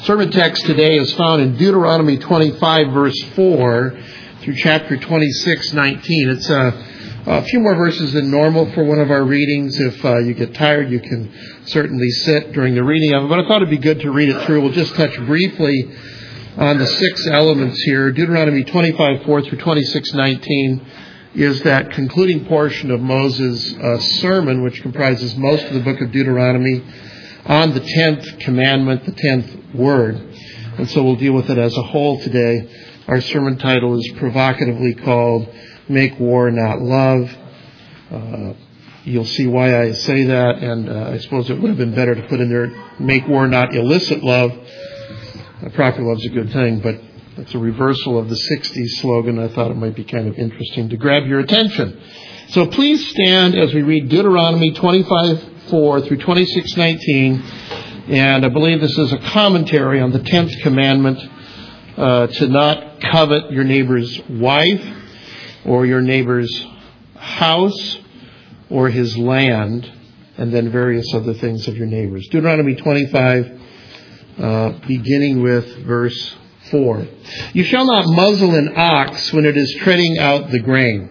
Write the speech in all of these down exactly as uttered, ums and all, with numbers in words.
Sermon text today is found in Deuteronomy twenty-five, verse four, through chapter twenty-six, nineteen. It's a, a few more verses than normal for one of our readings. If uh, you get tired, you can certainly sit during the reading of it. But I thought it'd be good to read it through. We'll just touch briefly on the six elements here. Deuteronomy twenty-five, four through twenty-six, nineteen is that concluding portion of Moses' uh, sermon, which comprises most of the book of Deuteronomy, on the tenth commandment, the tenth word. And so we'll deal with it as a whole today. Our sermon title is provocatively called, Make War Not Love. Uh, you'll see why I say that, and uh, I suppose it would have been better to put in there, Make War Not Illicit Love. Uh, proper love's a good thing, but it's a reversal of the sixties slogan. I thought it might be kind of interesting to grab your attention. So please stand as we read Deuteronomy twenty-five, four through twenty-six, nineteen. And I believe this is a commentary on the tenth commandment, uh, to not covet your neighbor's wife or your neighbor's house or his land, and then various other things of your neighbors. Deuteronomy twenty-five, uh, beginning with verse four. You shall not muzzle an ox when it is treading out the grain.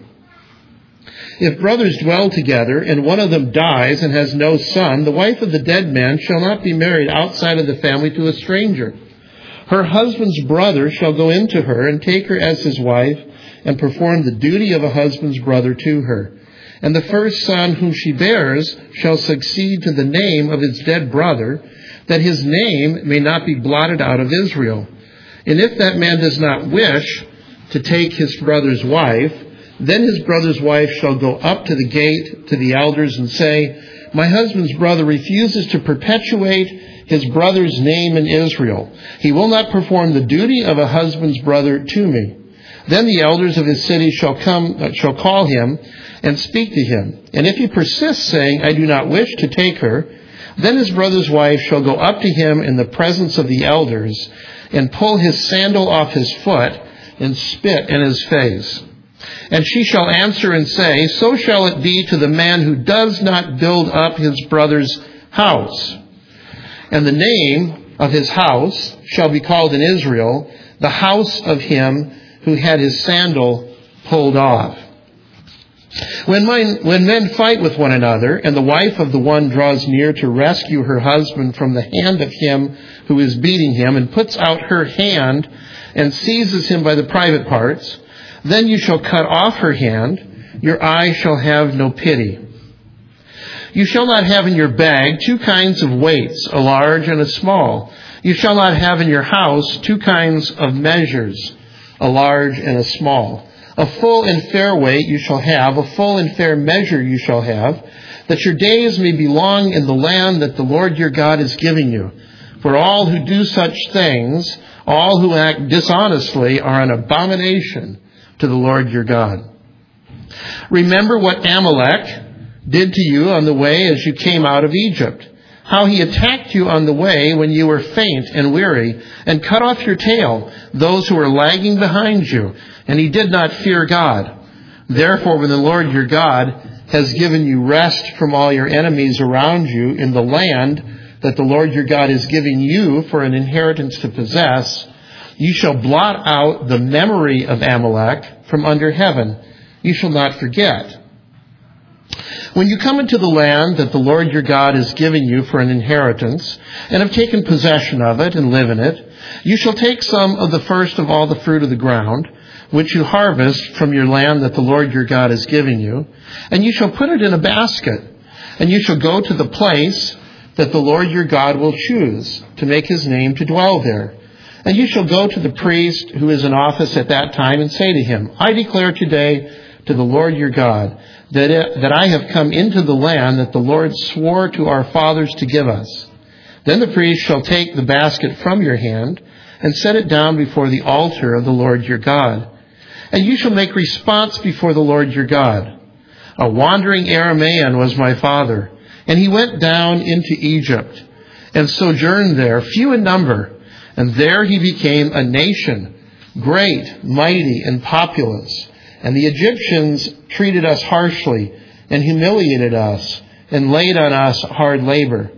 If brothers dwell together, and one of them dies and has no son, the wife of the dead man shall not be married outside of the family to a stranger. Her husband's brother shall go into her and take her as his wife, and perform the duty of a husband's brother to her. And the first son whom she bears shall succeed to the name of his dead brother, that his name may not be blotted out of Israel. And if that man does not wish to take his brother's wife, then his brother's wife shall go up to the gate to the elders and say, My husband's brother refuses to perpetuate his brother's name in Israel. He will not perform the duty of a husband's brother to me. Then the elders of his city shall come, uh, shall call him and speak to him. And if he persists, saying, I do not wish to take her, then his brother's wife shall go up to him in the presence of the elders and pull his sandal off his foot and spit in his face. And she shall answer and say, So shall it be to the man who does not build up his brother's house. And the name of his house shall be called in Israel, the house of him who had his sandal pulled off. When men, when men fight with one another, and the wife of the one draws near to rescue her husband from the hand of him who is beating him, and puts out her hand and seizes him by the private parts, then you shall cut off her hand. Your eye shall have no pity. You shall not have in your bag two kinds of weights, a large and a small. You shall not have in your house two kinds of measures, a large and a small. A full and fair weight you shall have, a full and fair measure you shall have, that your days may be long in the land that the Lord your God is giving you. For all who do such things, all who act dishonestly, are an abomination to the Lord your God. Remember what Amalek did to you on the way as you came out of Egypt, how he attacked you on the way when you were faint and weary, and cut off your tail, those who were lagging behind you, and he did not fear God. Therefore, when the Lord your God has given you rest from all your enemies around you in the land that the Lord your God is giving you for an inheritance to possess, you shall blot out the memory of Amalek from under heaven. You shall not forget. When you come into the land that the Lord your God is giving you for an inheritance, and have taken possession of it and live in it, you shall take some of the first of all the fruit of the ground, which you harvest from your land that the Lord your God is giving you, and you shall put it in a basket, and you shall go to the place that the Lord your God will choose to make his name to dwell there. And you shall go to the priest who is in office at that time and say to him, I declare today to the Lord your God that it, that I have come into the land that the Lord swore to our fathers to give us. Then the priest shall take the basket from your hand and set it down before the altar of the Lord your God. And you shall make response before the Lord your God. A wandering Aramaean was my father, and he went down into Egypt and sojourned there, few in number. And there he became a nation, great, mighty, and populous. And the Egyptians treated us harshly and humiliated us and laid on us hard labor.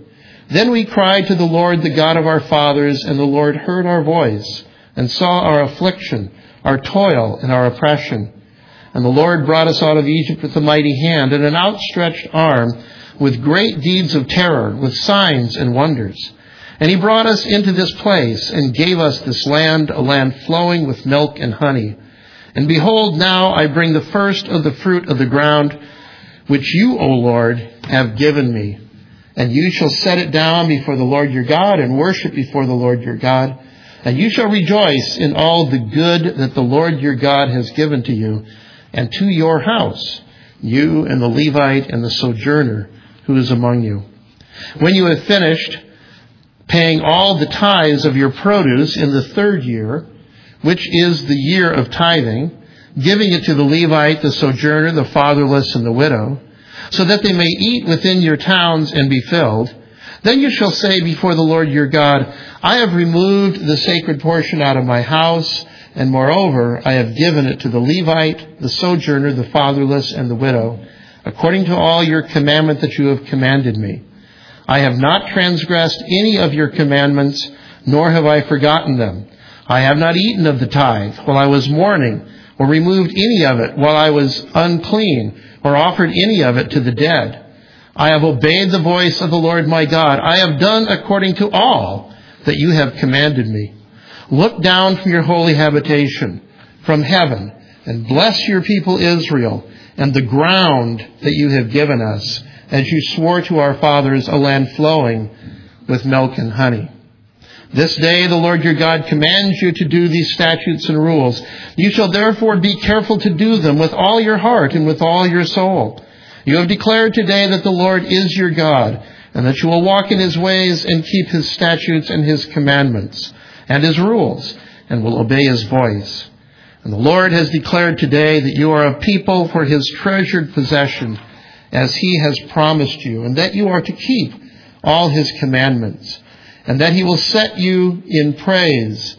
Then we cried to the Lord, the God of our fathers, and the Lord heard our voice and saw our affliction, our toil, and our oppression. And the Lord brought us out of Egypt with a mighty hand and an outstretched arm, with great deeds of terror, with signs and wonders. And he brought us into this place and gave us this land, a land flowing with milk and honey. And behold, now I bring the first of the fruit of the ground, which you, O Lord, have given me. And you shall set it down before the Lord your God and worship before the Lord your God. And you shall rejoice in all the good that the Lord your God has given to you and to your house, you and the Levite and the sojourner who is among you. When you have finished paying all the tithes of your produce in the third year, which is the year of tithing, giving it to the Levite, the sojourner, the fatherless, and the widow, so that they may eat within your towns and be filled, then you shall say before the Lord your God, I have removed the sacred portion out of my house, and moreover, I have given it to the Levite, the sojourner, the fatherless, and the widow, according to all your commandment that you have commanded me. I have not transgressed any of your commandments, nor have I forgotten them. I have not eaten of the tithe while I was mourning, or removed any of it while I was unclean, or offered any of it to the dead. I have obeyed the voice of the Lord my God. I have done according to all that you have commanded me. Look down from your holy habitation, from heaven, and bless your people Israel, and the ground that you have given us, as you swore to our fathers, a land flowing with milk and honey. This day the Lord your God commands you to do these statutes and rules. You shall therefore be careful to do them with all your heart and with all your soul. You have declared today that the Lord is your God, and that you will walk in his ways and keep his statutes and his commandments and his rules, and will obey his voice. And the Lord has declared today that you are a people for his treasured possession, as he has promised you, and that you are to keep all his commandments, and that he will set you in praise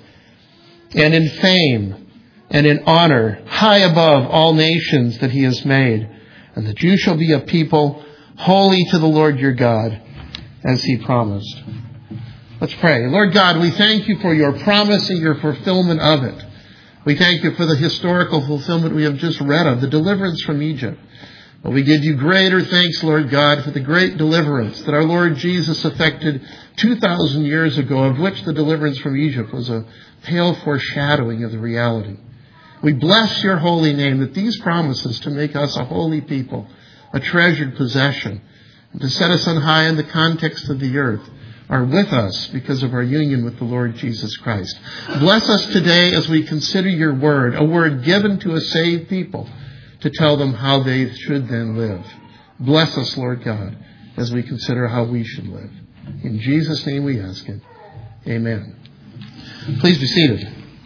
and in fame and in honor high above all nations that he has made, and that you shall be a people holy to the Lord your God, as he promised. Let's pray. Lord God, we thank you for your promise and your fulfillment of it. We thank you for the historical fulfillment we have just read of, the deliverance from Egypt. But we give you greater thanks, Lord God, for the great deliverance that our Lord Jesus effected two thousand years ago, of which the deliverance from Egypt was a pale foreshadowing of the reality. We bless your holy name that these promises to make us a holy people, a treasured possession, and to set us on high in the context of the earth, are with us because of our union with the Lord Jesus Christ. Bless us today as we consider your word, a word given to a saved people, to tell them how they should then live. Bless us, Lord God, as we consider how we should live. In Jesus' name we ask it. Amen. Please be seated.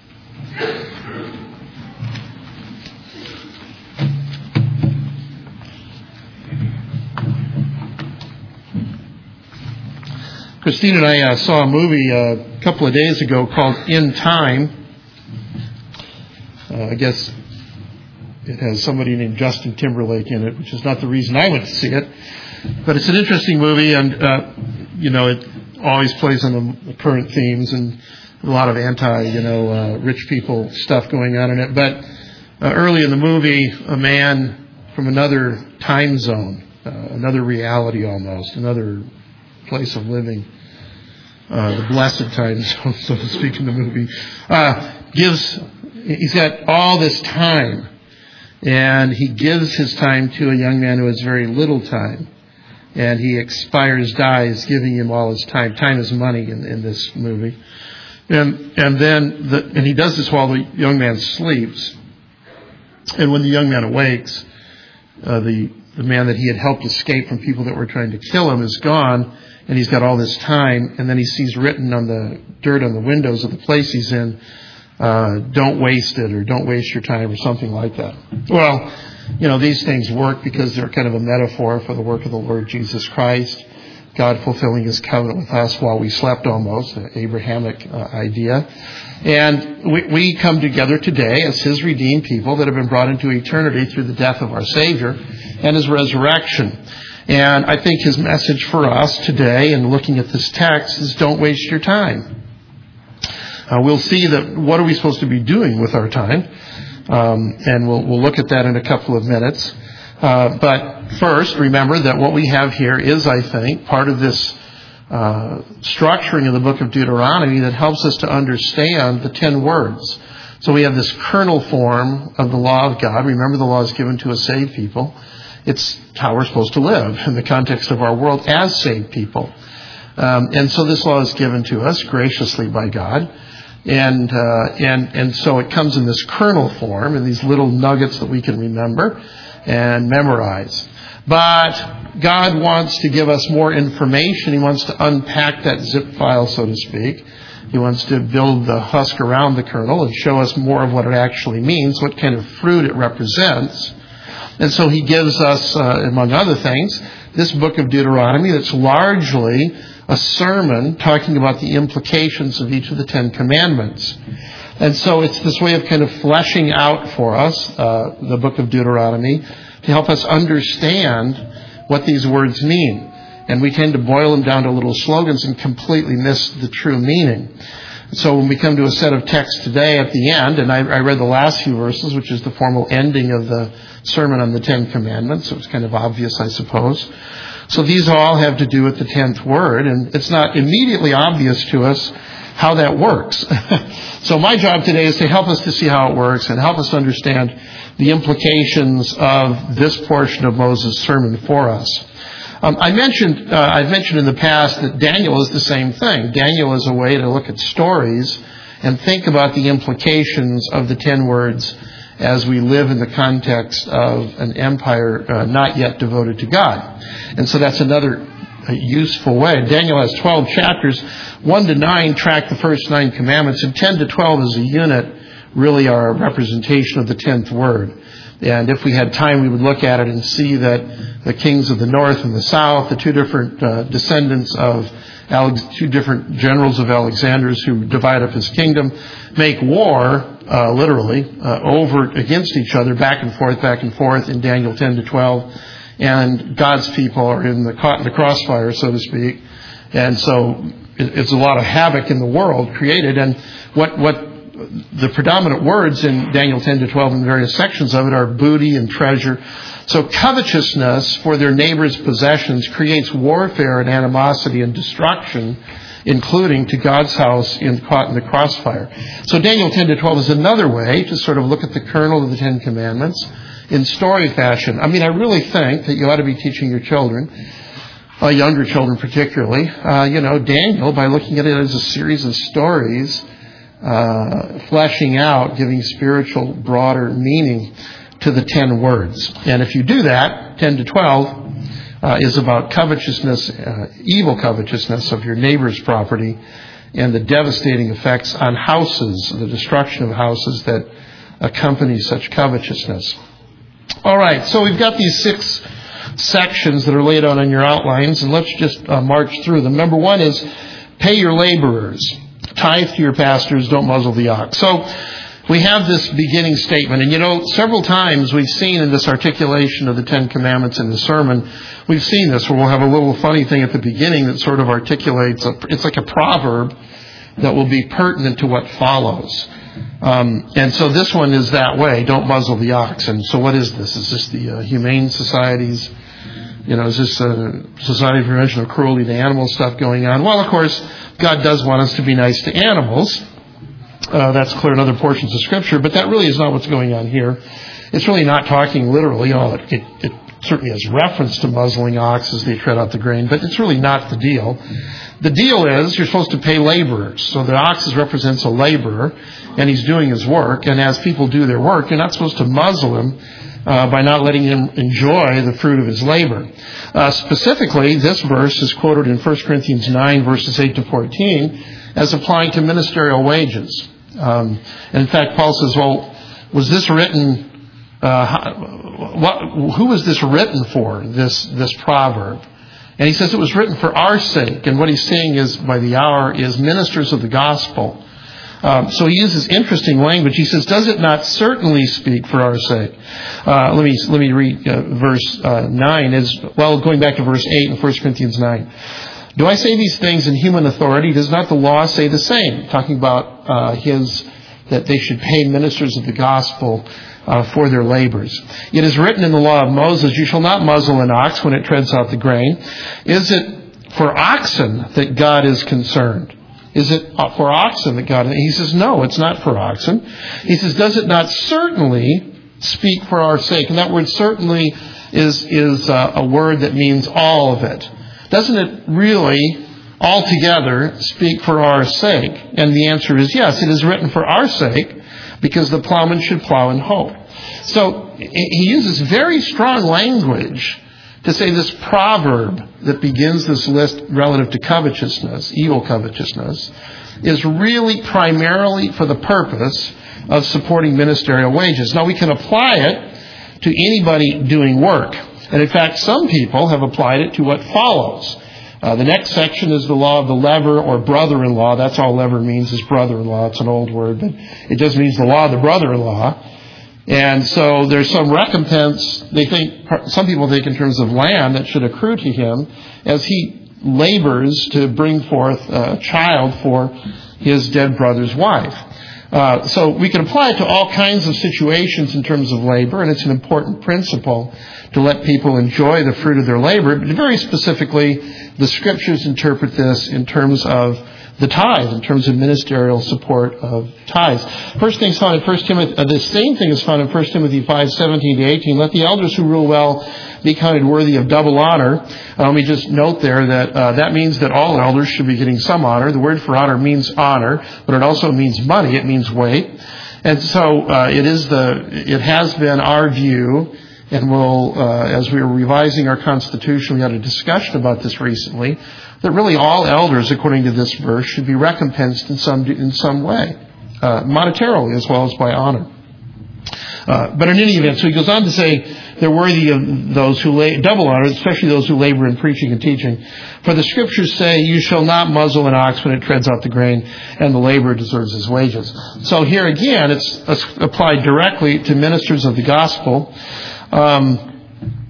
Christine and I uh, saw a movie uh, a couple of days ago called In Time. Uh, I guess it has somebody named Justin Timberlake in it, which is not the reason I went to see it. But it's an interesting movie, and, uh, you know, it always plays on the current themes and a lot of anti, you know, uh, rich people stuff going on in it. But uh, early in the movie, a man from another time zone, uh, another reality almost, another place of living, uh, the blessed time zone, so to speak, in the movie, uh, gives, he's got all this time. And he gives his time to a young man who has very little time. And he expires, dies, giving him all his time. Time is money in, in this movie. And and then the, and he does this while the young man sleeps. And when the young man awakes, uh, the the man that he had helped escape from people that were trying to kill him is gone, and he's got all this time. And then he sees written on the dirt on the windows of the place he's in, Uh, don't waste it, or don't waste your time, or something like that. Well, you know, these things work because they're kind of a metaphor for the work of the Lord Jesus Christ, God fulfilling his covenant with us while we slept almost, an Abrahamic uh, idea. And we, we come together today as his redeemed people that have been brought into eternity through the death of our Savior and his resurrection. And I think his message for us today in looking at this text is don't waste your time. Uh, we'll see that what are we supposed to be doing with our time, um, and we'll, we'll look at that in a couple of minutes. Uh, but first, remember that what we have here is, I think, part of this uh, structuring of the book of Deuteronomy that helps us to understand the ten words. So we have this kernel form of the law of God. Remember, the law is given to a saved people. It's how we're supposed to live in the context of our world as saved people. Um, and so this law is given to us graciously by God. And, uh, and, and so it comes in this kernel form, in these little nuggets that we can remember and memorize. But God wants to give us more information. He wants to unpack that zip file, so to speak. He wants to build the husk around the kernel and show us more of what it actually means, what kind of fruit it represents. And so he gives us, uh, among other things, this book of Deuteronomy that's largely a sermon talking about the implications of each of the Ten Commandments. And so it's this way of kind of fleshing out for us, uh, the book of Deuteronomy, to help us understand what these words mean. And we tend to boil them down to little slogans and completely miss the true meaning. So when we come to a set of texts today at the end, and I, I read the last few verses, which is the formal ending of the sermon on the Ten Commandments. So it's kind of obvious, I suppose. So these all have to do with the tenth word, and it's not immediately obvious to us how that works. So my job today is to help us to see how it works and help us to understand the implications of this portion of Moses' sermon for us. Um, I mentioned, uh, I've mentioned in the past that Daniel is the same thing. Daniel is a way to look at stories and think about the implications of the ten words as we live in the context of an empire uh, not yet devoted to God. And so that's another useful way. Daniel has twelve chapters. one to nine track the first nine commandments, and ten to twelve as a unit really are a representation of the tenth word. And if we had time, we would look at it and see that the kings of the north and the south, the two different uh, descendants of Alex, two different generals of Alexander's who divide up his kingdom, make war, uh, literally, uh, over against each other, back and forth, back and forth in Daniel ten to twelve. And God's people are in the caught in the crossfire, so to speak. And so it, it's a lot of havoc in the world created. And what what the predominant words in Daniel ten to twelve and various sections of it are booty and treasure. So covetousness for their neighbor's possessions creates warfare and animosity and destruction, including to God's house in caught in the crossfire. So Daniel ten to twelve is another way to sort of look at the kernel of the Ten Commandments in story fashion. I mean, I really think that you ought to be teaching your children, uh, younger children particularly, uh, you know, Daniel, by looking at it as a series of stories, uh, fleshing out, giving spiritual, broader meaning to the ten words. And if you do that, ten to twelve uh, is about covetousness, uh, evil covetousness of your neighbor's property and the devastating effects on houses, the destruction of houses that accompany such covetousness. All right, so we've got these six sections that are laid out on your outlines, and let's just uh, march through them. Number one is pay your laborers. Tithe to your pastors, don't muzzle the ox. So we have this beginning statement, and you know, several times we've seen in this articulation of the Ten Commandments in the sermon, we've seen this where we'll have a little funny thing at the beginning that sort of articulates, a, it's like a proverb that will be pertinent to what follows. Um, and so this one is that way, don't muzzle the ox. And so what is this? Is this the uh, Humane Society's, you know, is this a Society for Prevention of Cruelty to Animals stuff going on? Well, of course, God does want us to be nice to animals. Uh, that's clear in other portions of Scripture, but that really is not what's going on here. It's really not talking literally. Oh, it, it, it certainly has reference to muzzling ox as they tread out the grain, but it's really not the deal. The deal is you're supposed to pay laborers. So the ox represents a laborer, and he's doing his work. And as people do their work, you're not supposed to muzzle him uh, by not letting him enjoy the fruit of his labor. Uh, specifically, this verse is quoted in First Corinthians nine, verses eight to fourteen, as applying to ministerial wages. Um, and in fact, Paul says, well, was this written, uh, what, who was this written for, this, this proverb? And he says it was written for our sake. And what he's saying is, by the hour, is ministers of the gospel. Um, so he uses interesting language. He says, does it not certainly speak for our sake? Uh, let me let me read uh, verse uh, nine. As well, going back to verse eight in First Corinthians nine. Do I say these things in human authority? Does not the law say the same? Talking about uh, his that they should pay ministers of the gospel uh, for their labors. It is written in the law of Moses, you shall not muzzle an ox when it treads out the grain. Is it for oxen that God is concerned? Is it for oxen that God... He says, no, it's not for oxen. He says, does it not certainly speak for our sake? And that word certainly is, is uh, a word that means all of it. Doesn't it really altogether speak for our sake? And the answer is yes, it is written for our sake because the plowman should plow in hope. So he uses very strong language to say this proverb that begins this list relative to covetousness, evil covetousness, is really primarily for the purpose of supporting ministerial wages. Now, we can apply it to anybody doing work. And in fact, some people have applied it to what follows. Uh, the next section is the law of the lever or brother-in-law. That's all lever means is brother-in-law. It's an old word, but it just means the law of the brother-in-law. And so there's some recompense, they think, some people think in terms of land that should accrue to him as he labors to bring forth a child for his dead brother's wife. Uh, so we can apply it to all kinds of situations in terms of labor, and it's an important principle to let people enjoy the fruit of their labor. But very specifically, the Scriptures interpret this in terms of the tithe, in terms of ministerial support of tithes. First thing is found in First Timothy. Uh, the same thing is found in First Timothy five seventeen to eighteen. Let the elders who rule well be counted worthy of double honor. Uh, let me just note there that uh, that means that all elders should be getting some honor. The word for honor means honor, but it also means money. It means weight, and so uh, it is the. It has been our view. And we'll, uh, as we were revising our Constitution, we had a discussion about this recently, that really all elders, according to this verse, should be recompensed in some in some way, uh, monetarily as well as by honor. Uh, but in any event, so he goes on to say they're worthy of those who lay, double honor, especially those who labor in preaching and teaching. For the Scriptures say, you shall not muzzle an ox when it treads out the grain, and the laborer deserves his wages. So here again, it's, it's applied directly to ministers of the gospel. Um,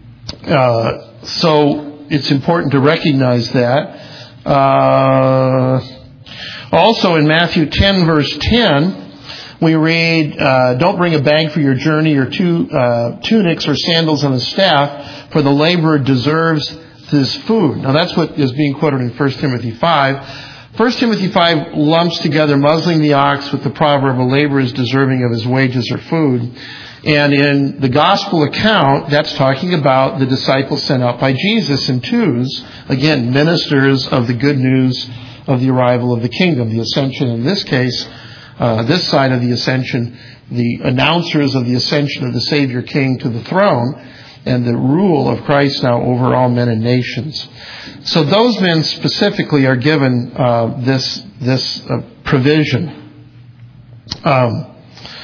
uh, so it's important to recognize that. Uh, also in Matthew ten, verse ten, we read, uh, don't bring a bag for your journey or two uh, tunics or sandals on a staff, for the laborer deserves his food. Now that's what is being quoted in First Timothy five. First Timothy five lumps together muzzling the ox with the proverb, a laborer is deserving of his wages or food. And in the gospel account, that's talking about the disciples sent out by Jesus in twos. Again, ministers of the good news of the arrival of the kingdom, the ascension in this case, uh, this side of the ascension, the announcers of the ascension of the Savior King to the throne and the rule of Christ now over all men and nations. So those men specifically are given uh, this, this uh, provision. Um,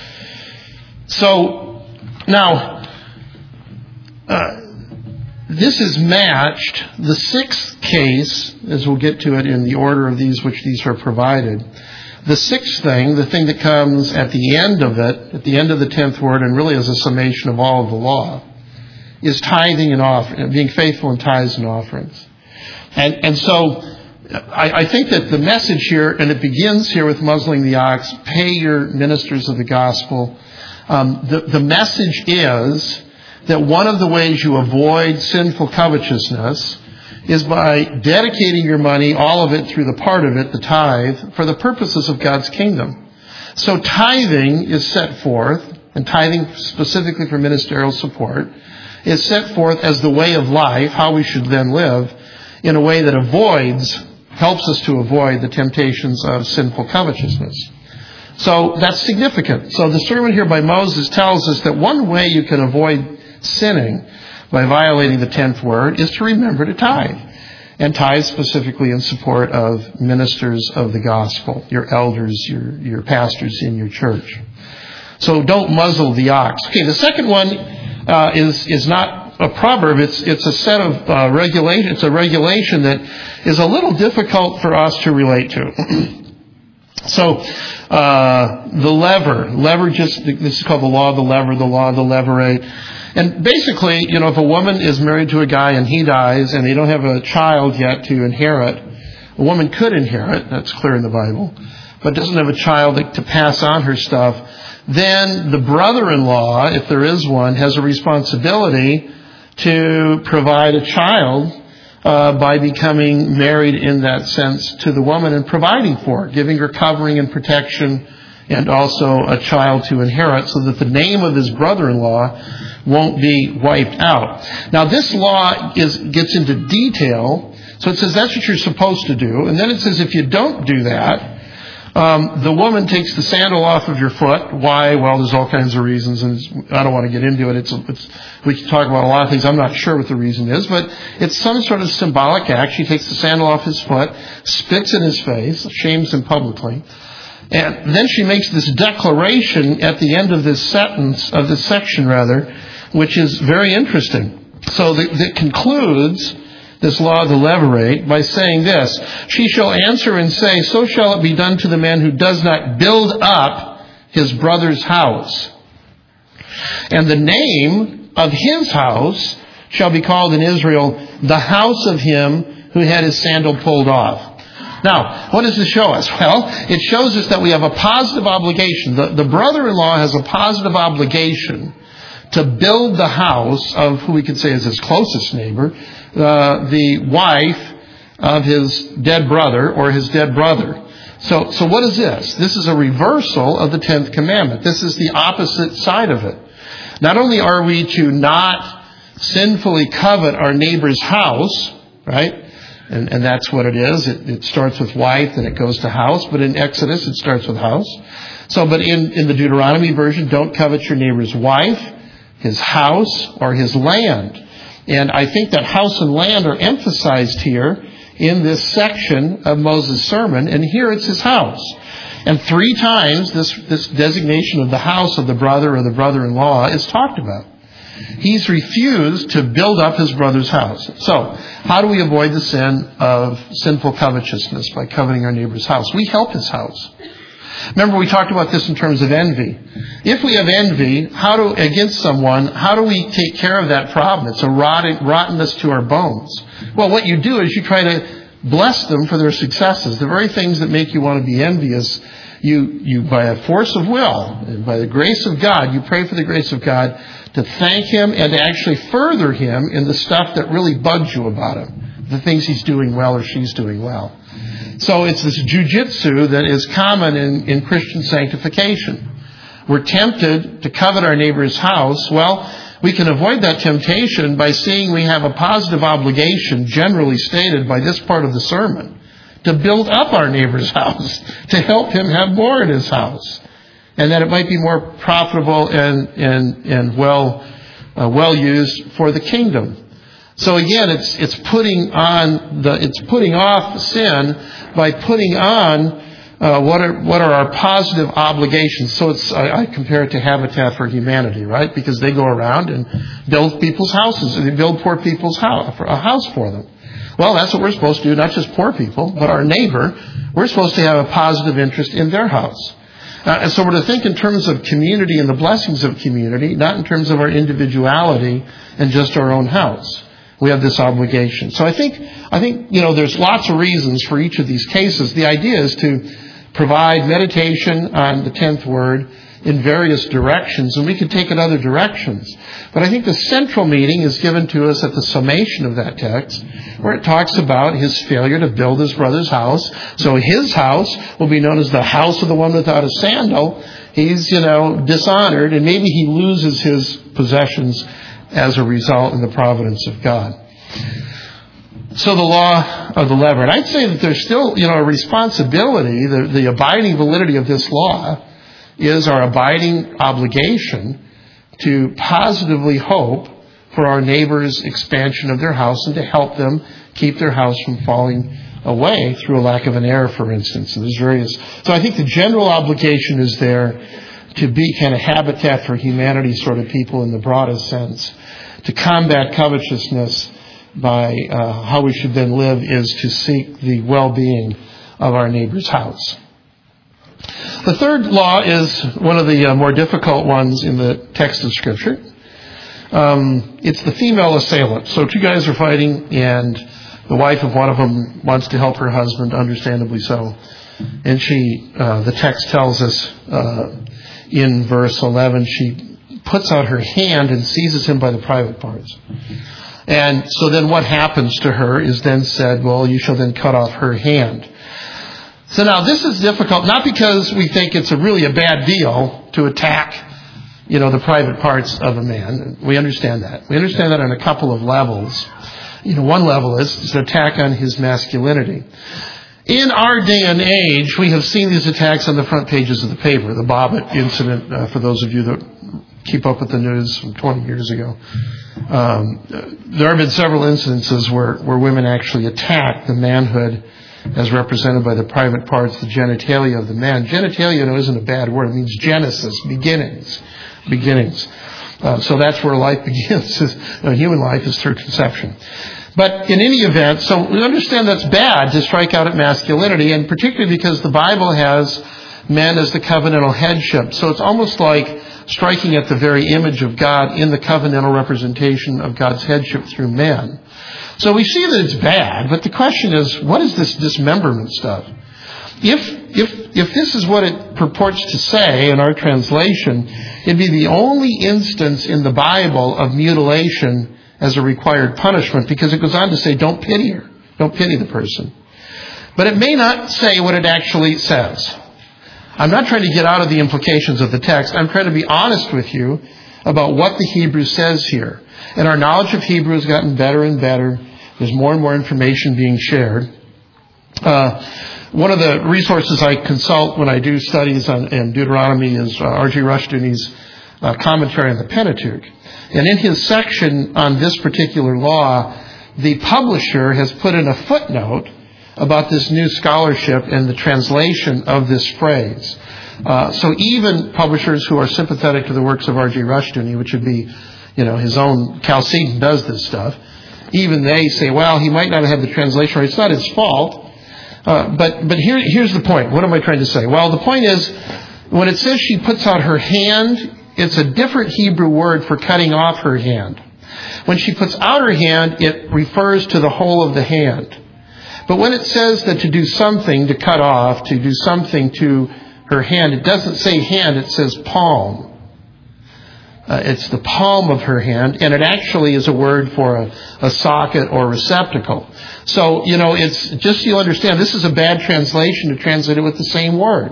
so, Now, uh, this is matched. The sixth case, as we'll get to it in the order of these which these are provided, the sixth thing, the thing that comes at the end of it, at the end of the tenth word, and really as a summation of all of the law, is tithing and offering, being faithful in tithes and offerings. And, and so I, I think that the message here, and it begins here with muzzling the ox, pay your ministers of the gospel. Um, the, the message is that one of the ways you avoid sinful covetousness is by dedicating your money, all of it through the part of it, the tithe, for the purposes of God's kingdom. So tithing is set forth, and tithing specifically for ministerial support, is set forth as the way of life, how we should then live, in a way that avoids, helps us to avoid the temptations of sinful covetousness. So that's significant. So the sermon here by Moses tells us that one way you can avoid sinning by violating the tenth word is to remember to tithe. And tithe specifically in support of ministers of the gospel, your elders, your, your pastors in your church. So don't muzzle the ox. Okay, the second one uh, is, is not a proverb. It's, it's a set of uh, regulation. It's a regulation that is a little difficult for us to relate to. So, uh, the lever, lever just, this is called the law of the lever, the law of the levirate. And basically, you know, if a woman is married to a guy and he dies and they don't have a child yet to inherit, a woman could inherit, that's clear in the Bible, but doesn't have a child to pass on her stuff, then the brother-in-law, if there is one, has a responsibility to provide a child uh, by becoming married in that sense to the woman and providing for her, giving her covering and protection and also a child to inherit so that the name of his brother-in-law won't be wiped out. Now this law is gets into detail, so it says that's what you're supposed to do, and then it says if you don't do that, Um, the woman takes the sandal off of your foot. Why? Well, there's all kinds of reasons, and I don't want to get into it. It's, it's, we can talk about a lot of things. I'm not sure what the reason is, but it's some sort of symbolic act. She takes the sandal off his foot, spits in his face, shames him publicly, and then she makes this declaration at the end of this sentence, of this section rather, which is very interesting. So that concludes this law of the levirate by saying this: she shall answer and say, so shall it be done to the man who does not build up his brother's house. And the name of his house shall be called in Israel the house of him who had his sandal pulled off. Now, what does this show us? Well, it shows us that we have a positive obligation. The, the brother-in-law has a positive obligation to build the house of who we could say is his closest neighbor, uh, the wife of his dead brother or his dead brother. So, so what is this? This is a reversal of the tenth commandment. This is the opposite side of it. Not only are we to not sinfully covet our neighbor's house, right? And, and that's what it is. It, it starts with wife, then it goes to house. But in Exodus, it starts with house. So, but in, in the Deuteronomy version, don't covet your neighbor's wife, his house, or his land. And I think that house and land are emphasized here in this section of Moses' sermon. And here it's his house. And three times this, this designation of the house of the brother or the brother-in-law is talked about. He's refused to build up his brother's house. So, how do we avoid the sin of sinful covetousness by coveting our neighbor's house? We help his house. Remember, we talked about this in terms of envy. If we have envy, how do against someone, how do we take care of that problem? It's a rotten, rottenness to our bones. Well, what you do is you try to bless them for their successes. The very things that make you want to be envious, you, you by a force of will, and by the grace of God, you pray for the grace of God to thank Him and to actually further Him in the stuff that really bugs you about Him, the things He's doing well or she's doing well. So it's this jujitsu that is common in, in Christian sanctification. We're tempted to covet our neighbor's house. Well, we can avoid that temptation by seeing we have a positive obligation, generally stated by this part of the sermon, to build up our neighbor's house, to help him have more in his house, and that it might be more profitable and and and well uh, well used for the kingdom. So again, it's it's putting on the it's putting off sin by putting on uh, what are what are our positive obligations. So it's I, I compare it to Habitat for Humanity, right? Because they go around and build people's houses, and they build poor people's house a house for them. Well, that's what we're supposed to do. Not just poor people, but our neighbor. We're supposed to have a positive interest in their house. Uh, and so we're to think in terms of community and the blessings of community, not in terms of our individuality and just our own house. We have this obligation. So I think, I think, you know, there's lots of reasons for each of these cases. The idea is to provide meditation on the tenth word in various directions, and we could take it other directions. But I think the central meaning is given to us at the summation of that text, where it talks about his failure to build his brother's house. So his house will be known as the house of the one without a sandal. He's, you know, dishonored, and maybe he loses his possessions as a result in the providence of God. So the law of the lever. And I'd say that there's still, you know, a responsibility, the, the abiding validity of this law is our abiding obligation to positively hope for our neighbor's expansion of their house and to help them keep their house from falling away through a lack of an heir, for instance. And there's various. So I think the general obligation is there to be kind of Habitat for Humanity sort of people in the broadest sense. To combat covetousness by uh, how we should then live is to seek the well-being of our neighbor's house. The third law is one of the uh, more difficult ones in the text of Scripture. Um, it's the female assailant. So two guys are fighting, and the wife of one of them wants to help her husband, understandably so. And she, uh, the text tells us uh, in verse eleven, she puts out her hand and seizes him by the private parts. And so then what happens to her is then said, well, you shall then cut off her hand. So now this is difficult, not because we think it's a really a bad deal to attack, you know, the private parts of a man. We understand that. We understand that on a couple of levels. You know, one level is, is an attack on his masculinity. In our day and age, we have seen these attacks on the front pages of the paper. The Bobbitt incident, uh, for those of you that keep up with the news from twenty years ago. Um, there have been several instances where, where women actually attack the manhood as represented by the private parts, the genitalia of the man. Genitalia no, isn't a bad word. It means genesis, beginnings. Beginnings. Uh, so that's where life begins. uh, human life is through conception. But in any event, so we understand that's bad to strike out at masculinity, and particularly because the Bible has men as the covenantal headship. So it's almost like striking at the very image of God in the covenantal representation of God's headship through man. So we see that it's bad, but the question is, what is this dismemberment stuff? If if if this is what it purports to say in our translation, it'd be the only instance in the Bible of mutilation as a required punishment, because it goes on to say, don't pity her. Don't pity the person. But it may not say what it actually says. I'm not trying to get out of the implications of the text. I'm trying to be honest with you about what the Hebrew says here. And our knowledge of Hebrew has gotten better and better. There's more and more information being shared. Uh, one of the resources I consult when I do studies on in Deuteronomy is uh, R G Rushdoony's uh, commentary on the Pentateuch. And in his section on this particular law, the publisher has put in a footnote about this new scholarship and the translation of this phrase. Uh, so even publishers who are sympathetic to the works of R G Rushdoony, which would be, you know, his own, Chalcedon does this stuff, even they say, well, he might not have had the translation right. It's not his fault. Uh, but but here here's the point. What am I trying to say? Well, the point is, when it says she puts out her hand, it's a different Hebrew word for cutting off her hand. When she puts out her hand, it refers to the whole of the hand. But when it says that to do something, to cut off, to do something to her hand, it doesn't say hand, it says palm. Uh, it's the palm of her hand, and it actually is a word for a, a socket or receptacle. So, you know, it's just so you understand, this is a bad translation to translate it with the same word.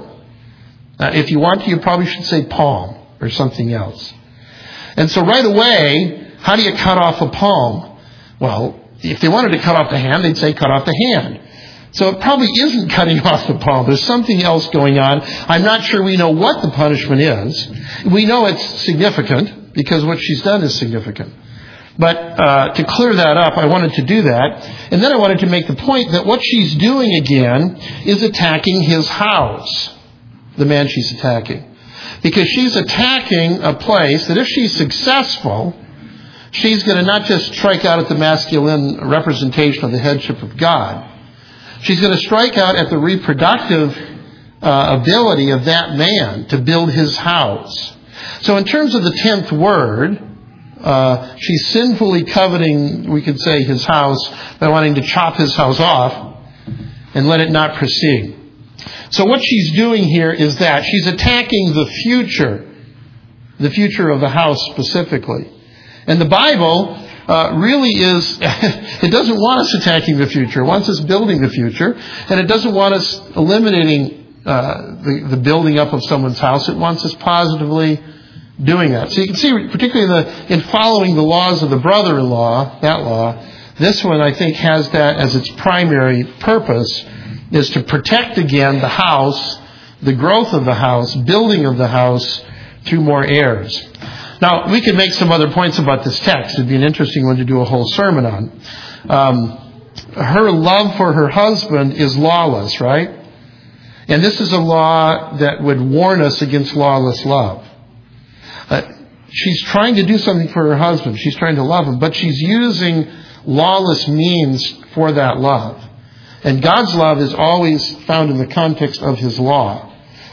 Uh, if you want to, you probably should say palm or something else. And so right away, how do you cut off a palm? Well, if they wanted to cut off the hand, they'd say cut off the hand. So it probably isn't cutting off the palm. There's something else going on. I'm not sure we know what the punishment is. We know it's significant because what she's done is significant. But uh, to clear that up, I wanted to do that. And then I wanted to make the point that what she's doing again is attacking his house, the man she's attacking. Because she's attacking a place that if she's successful, she's going to not just strike out at the masculine representation of the headship of God. She's going to strike out at the reproductive uh, ability of that man to build his house. So in terms of the tenth word, uh, she's sinfully coveting, we could say, his house by wanting to chop his house off and let it not proceed. So what she's doing here is that she's attacking the future, the future of the house specifically. And the Bible uh, really is, it doesn't want us attacking the future. It wants us building the future. And it doesn't want us eliminating uh, the, the building up of someone's house. It wants us positively doing that. So you can see, particularly in, the, in following the laws of the brother-in-law, that law, this one I think has that as its primary purpose, is to protect again the house, the growth of the house, building of the house through more heirs. Now, we could make some other points about this text. It'd be an interesting one to do a whole sermon on. Um, her love for her husband is lawless, right? And this is a law that would warn us against lawless love. Uh, she's trying to do something for her husband. She's trying to love him, but she's using lawless means for that love. And God's love is always found in the context of His law.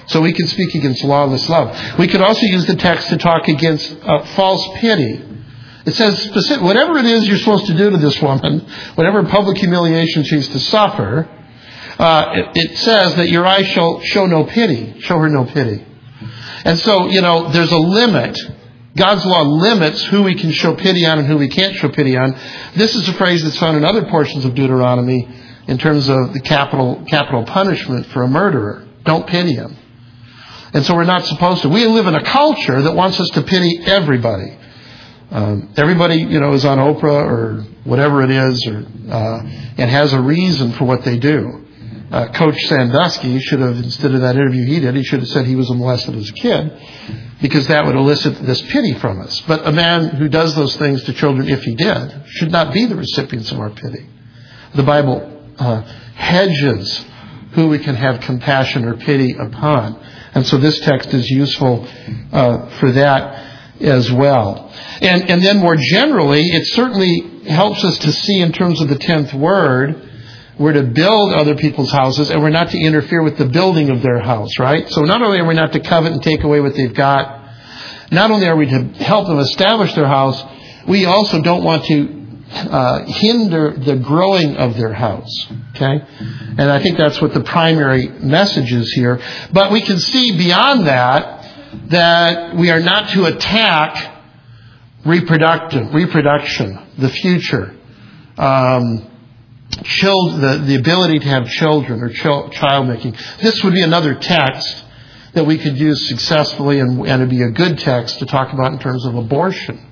So we can speak against lawless love. We could also use the text to talk against uh, false pity. It says, specific, whatever it is you're supposed to do to this woman, whatever public humiliation she's to suffer, uh, it, it says that your eyes shall show no pity, show her no pity. And so, you know, there's a limit. God's law limits who we can show pity on and who we can't show pity on. This is a phrase that's found in other portions of Deuteronomy in terms of the capital capital punishment for a murderer. Don't pity him. And so we're not supposed to. We live in a culture that wants us to pity everybody. Um, everybody, you know, is on Oprah or whatever it is, or uh, and has a reason for what they do. Uh, Coach Sandusky should have, instead of that interview he did, he should have said he was molested as a kid, because that would elicit this pity from us. But a man who does those things to children, if he did, should not be the recipients of our pity. The Bible uh, hedges who we can have compassion or pity upon. And so this text is useful uh, for that as well. And, and then more generally, it certainly helps us to see in terms of the tenth word, we're to build other people's houses, and we're not to interfere with the building of their house, right? So not only are we not to covet and take away what they've got, not only are we to help them establish their house, we also don't want to uh, hinder the growing of their house, okay? And I think that's what the primary message is here. But we can see beyond that, that we are not to attack reproduction, reproduction, the future, um, Child, the, the ability to have children or ch- child making. This would be another text that we could use successfully, and, and it'd be a good text to talk about in terms of abortion,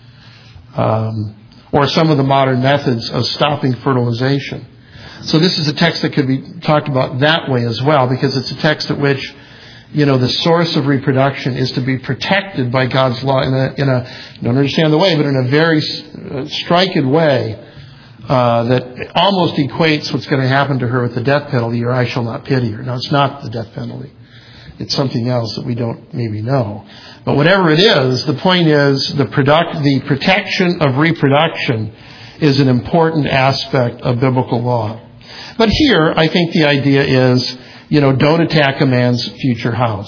um, or some of the modern methods of stopping fertilization. So this is a text that could be talked about that way as well, because it's a text at which, you know, the source of reproduction is to be protected by God's law in a, in a I don't understand the way, but in a very uh, striking way. Uh, that almost equates what's going to happen to her with the death penalty, or I shall not pity her. Now, it's not the death penalty. It's something else that we don't maybe know. But whatever it is, the point is the product, the protection of reproduction is an important aspect of biblical law. But here, I think the idea is, you know, don't attack a man's future house.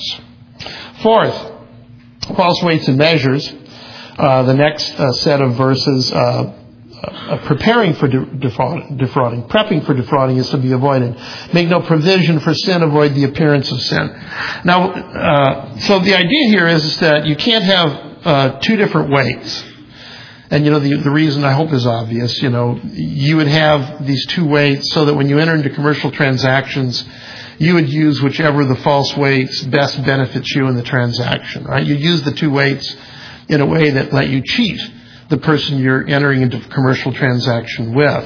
Fourth, false weights and measures. Uh, the next uh, set of verses, uh, Uh, preparing for de- defraud- defrauding, prepping for defrauding is to be avoided. Make no provision for sin, avoid the appearance of sin. Now, uh, so the idea here is, is that you can't have uh, two different weights. And, you know, the, the reason I hope is obvious. You know, you would have these two weights so that when you enter into commercial transactions, you would use whichever the false weights best benefits you in the transaction, right? You use the two weights in a way that let you cheat the person you're entering into a commercial transaction with.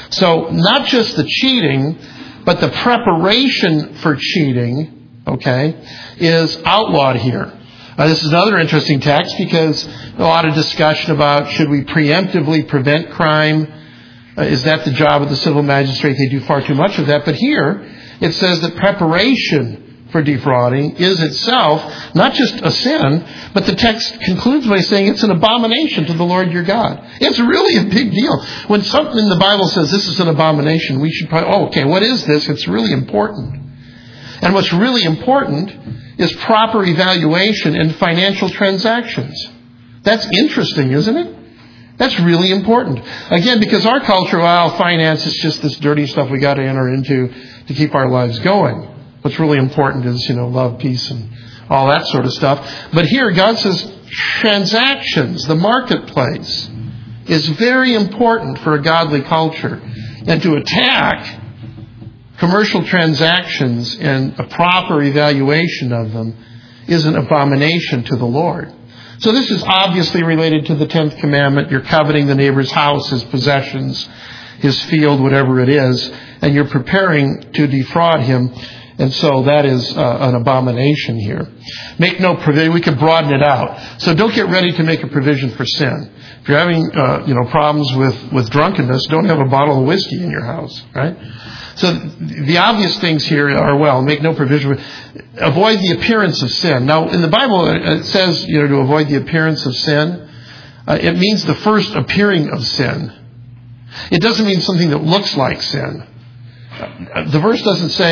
So not just the cheating, but the preparation for cheating, okay, is outlawed here. Uh, this is another interesting text because a lot of discussion about should we preemptively prevent crime? Uh, is that the job of the civil magistrate? They do far too much of that. But here it says that preparation for defrauding is itself not just a sin, but the text concludes by saying it's an abomination to the Lord your God. It's really a big deal. When something in the Bible says this is an abomination, we should probably, oh, okay, what is this? It's really important. And what's really important is proper evaluation in financial transactions. That's interesting, isn't it? That's really important. Again, because our culture, well, finance is just this dirty stuff we got to enter into to keep our lives going. What's really important is, you know, love, peace, and all that sort of stuff. But here, God says transactions, the marketplace, is very important for a godly culture. And to attack commercial transactions and a proper evaluation of them is an abomination to the Lord. So this is obviously related to the tenth commandment. You're coveting the neighbor's house, his possessions, his field, whatever it is, and you're preparing to defraud him. And so that is uh, an abomination here. Make no provision. We could broaden it out. So don't get ready to make a provision for sin. If you're having, uh, you know, problems with, with drunkenness, don't have a bottle of whiskey in your house, right? So the obvious things here are, well, make no provision. Avoid the appearance of sin. Now, in the Bible, it says, you know, to avoid the appearance of sin. Uh, it means the first appearing of sin. It doesn't mean something that looks like sin. Uh, the verse doesn't say,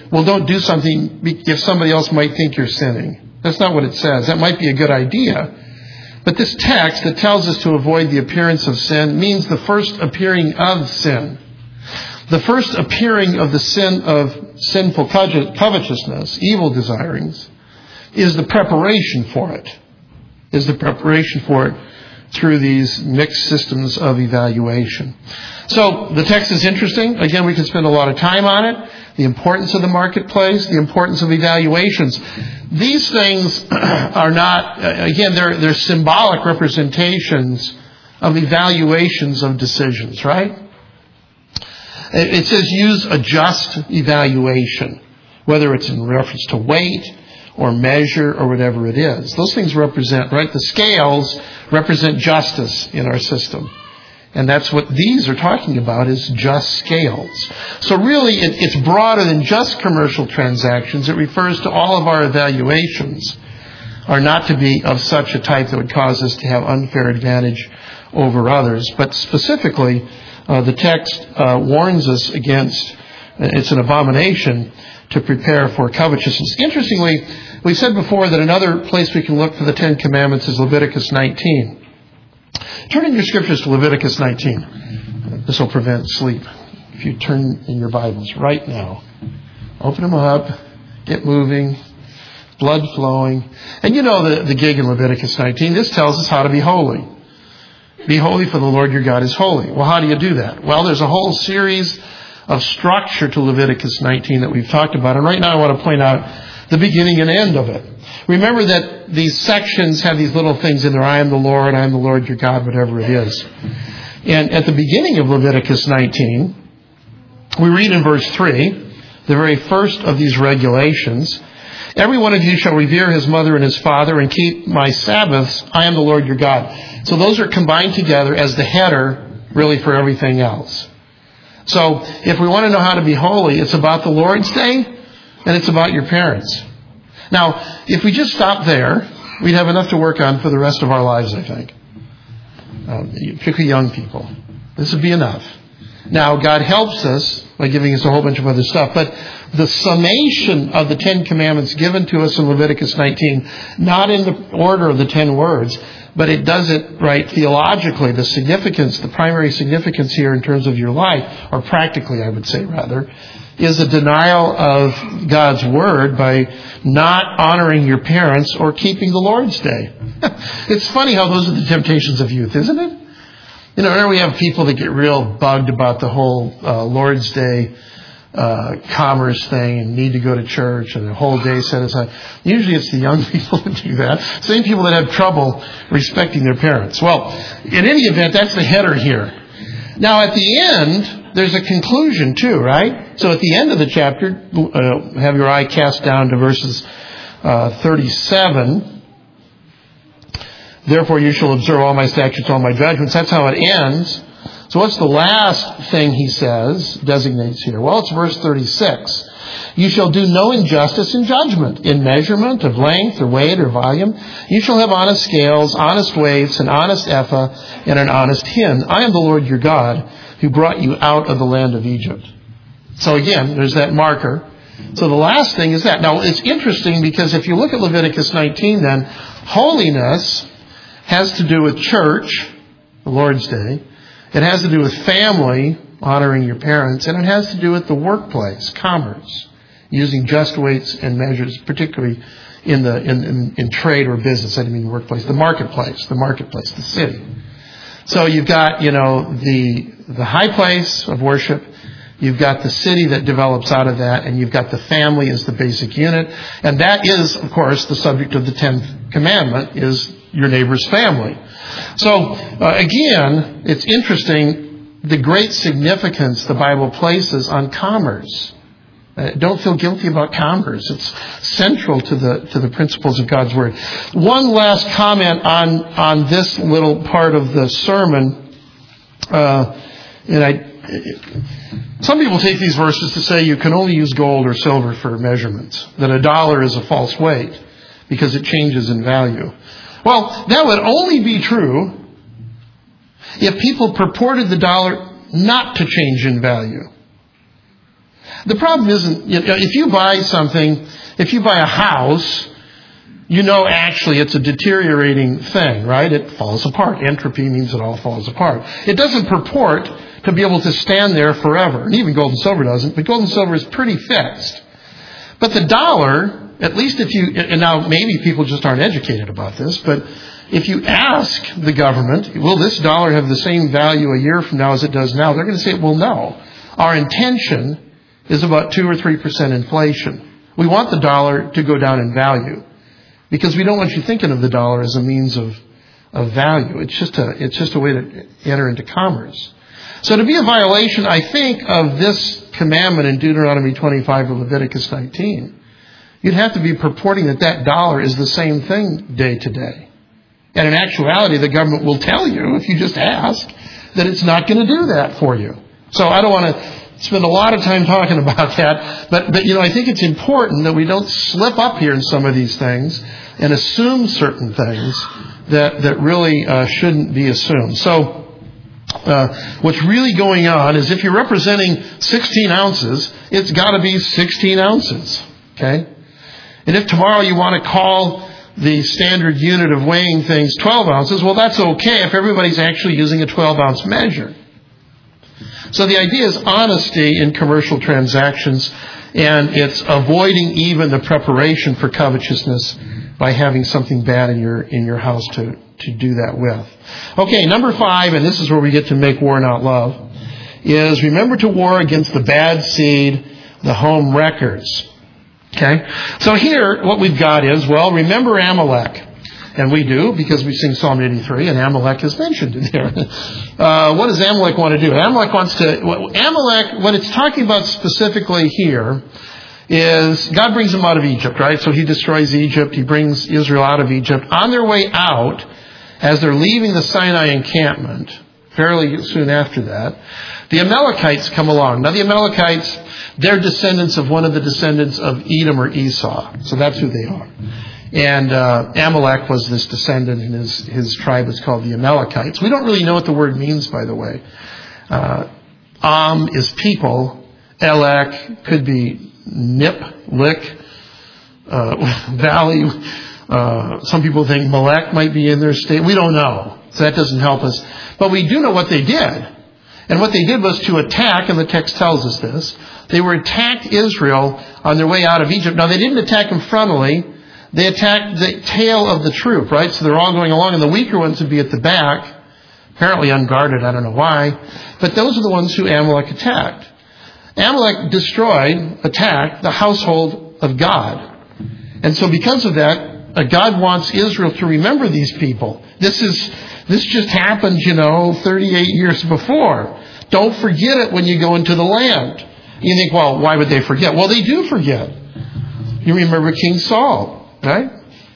well, don't do something if somebody else might think you're sinning. That's not what it says. That might be a good idea. But this text that tells us to avoid the appearance of sin means the first appearing of sin. The first appearing of the sin of sinful covetousness, evil desirings, is the preparation for it. Is the preparation for it through these mixed systems of evaluation. So the text is interesting. Again, we can spend a lot of time on it. The importance of the marketplace, the importance of evaluations. These things are not, again, they're, they're symbolic representations of evaluations of decisions, right? It says use a just evaluation, whether it's in reference to weight or measure or whatever it is. Those things represent, right? The scales represent justice in our system. And that's what these are talking about, is just scales. So really, it, it's broader than just commercial transactions. It refers to all of our evaluations are not to be of such a type that would cause us to have unfair advantage over others. But specifically, uh, the text uh, warns us against, it's an abomination to prepare for covetousness. Interestingly, we said before that another place we can look for the Ten Commandments is Leviticus nineteen. Turn in your scriptures to Leviticus nineteen. This will prevent sleep. If you turn in your Bibles right now, open them up, get moving, blood flowing. And you know the, the gig in Leviticus nineteen. This tells us how to be holy. Be holy, for the Lord your God is holy. Well, how do you do that? Well, there's a whole series of structure to Leviticus nineteen that we've talked about. And right now I want to point out the beginning and end of it. Remember that these sections have these little things in there. I am the Lord, I am the Lord your God, whatever it is. And at the beginning of Leviticus nineteen, we read in verse three, the very first of these regulations, every one of you shall revere his mother and his father and keep my Sabbaths. I am the Lord your God. So those are combined together as the header really for everything else. So if we want to know how to be holy, it's about the Lord's Day and it's about your parents. Now, if we just stop there, we'd have enough to work on for the rest of our lives, I think. Um, particularly young people. This would be enough. Now, God helps us by giving us a whole bunch of other stuff, but the summation of the Ten Commandments given to us in Leviticus nineteen, not in the order of the ten words, but it does it right theologically. The significance, the primary significance here in terms of your life, or practically I would say rather, is a denial of God's Word by not honoring your parents or keeping the Lord's Day. It's funny how those are the temptations of youth, isn't it? You know, whenever we have people that get real bugged about the whole uh, Lord's Day uh, commerce thing and need to go to church and the whole day set aside, usually it's the young people that do that. Same people that have trouble respecting their parents. Well, in any event, that's the header here. Now, at the end, there's a conclusion too, right? So at the end of the chapter, uh, have your eye cast down to verses uh, thirty-seven. Therefore you shall observe all my statutes, all my judgments. That's how it ends. So what's the last thing he says, designates here? Well, it's verse thirty-six. You shall do no injustice in judgment, in measurement of length or weight or volume. You shall have honest scales, honest weights, an honest ephah, and an honest hin. I am the Lord your God, who brought you out of the land of Egypt. So again, there's that marker. So the last thing is that. Now, it's interesting because if you look at Leviticus nineteen then, holiness has to do with church, the Lord's Day. It has to do with family, honoring your parents. And it has to do with the workplace, commerce, using just weights and measures, particularly in the in, in, in trade or business. I didn't mean workplace. The marketplace, the marketplace, the city. So you've got, you know, the the high place of worship. You've got the city that develops out of that, and you've got the family as the basic unit. And that is, of course, the subject of the tenth commandment, is your neighbor's family. So, uh, again, it's interesting the great significance the Bible places on commerce. Uh, don't feel guilty about commerce. It's central to the to the principles of God's Word. One last comment on, on this little part of the sermon. Uh, and I... Some people take these verses to say you can only use gold or silver for measurements, that a dollar is a false weight because it changes in value. Well, that would only be true if people purported the dollar not to change in value. The problem isn't, you know, if you buy something, if you buy a house, you know actually it's a deteriorating thing, right? It falls apart. Entropy means it all falls apart. It doesn't purport to be able to stand there forever. And even gold and silver doesn't, but gold and silver is pretty fixed. But the dollar, at least if you, and now maybe people just aren't educated about this, but if you ask the government, will this dollar have the same value a year from now as it does now? They're going to say, well, no. Our intention is about two or three percent inflation. We want the dollar to go down in value because we don't want you thinking of the dollar as a means of, of value. It's just a, it's just a way to enter into commerce. So to be a violation, I think, of this commandment in Deuteronomy twenty-five or Leviticus nineteen, you'd have to be purporting that that dollar is the same thing day to day. And in actuality, the government will tell you, if you just ask, that it's not going to do that for you. So I don't want to spend a lot of time talking about that. But, but, you know, I think it's important that we don't slip up here in some of these things and assume certain things that, that really uh, shouldn't be assumed. So uh, what's really going on is if you're representing sixteen ounces, it's got to be sixteen ounces. Okay? And if tomorrow you want to call the standard unit of weighing things twelve ounces, well, that's okay if everybody's actually using a twelve ounce measure. So the idea is honesty in commercial transactions, and it's avoiding even the preparation for covetousness by having something bad in your in your house to, to do that with. Okay, number five, and this is where we get to make war, not love, is remember to war against the bad seed, the home wreckers. Okay, so here what we've got is, well, remember Amalek. And we do, because we sing Psalm eighty-three, and Amalek is mentioned in here. Uh, what does Amalek want to do? Amalek wants to, Amalek, what it's talking about specifically here is God brings them out of Egypt, right? So he destroys Egypt. He brings Israel out of Egypt. On their way out, as they're leaving the Sinai encampment, fairly soon after that, the Amalekites come along. Now the Amalekites, they're descendants of one of the descendants of Edom or Esau. So that's who they are. And uh, Amalek was this descendant, and his, his tribe is called the Amalekites. We don't really know what the word means, by the way. Uh, Am is people. Elek could be nip, lick, uh, valley. Uh, some people think Melech might be in their state. We don't know. So that doesn't help us. But we do know what they did. And what they did was to attack, and the text tells us this. They were attacked Israel on their way out of Egypt. Now, they didn't attack them frontally. They attacked the tail of the troop, right? So they're all going along, and the weaker ones would be at the back, apparently unguarded, I don't know why. But those are the ones who Amalek attacked. Amalek destroyed, attacked the household of God. And so because of that, uh, God wants Israel to remember these people. This is, this just happened, you know, thirty-eight years before. Don't forget it when you go into the land. You think, well, why would they forget? Well, they do forget. You remember King Saul. Right?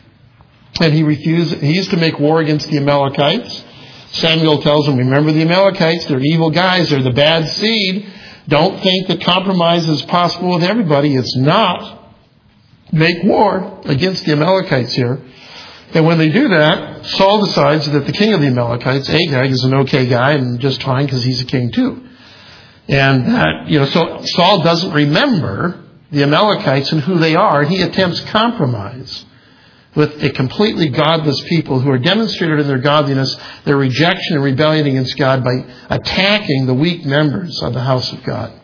And he refused, he used to make war against the Amalekites. Samuel tells him, remember the Amalekites, they're evil guys, they're the bad seed. Don't think that compromise is possible with everybody. It's not. Make war against the Amalekites here. And when they do that, Saul decides that the king of the Amalekites, Agag, is an okay guy and just fine because he's a king too. And that, you know, so Saul doesn't remember the Amalekites and who they are. He attempts compromise with a completely godless people who are demonstrated in their godliness, their rejection and rebellion against God by attacking the weak members of the house of God.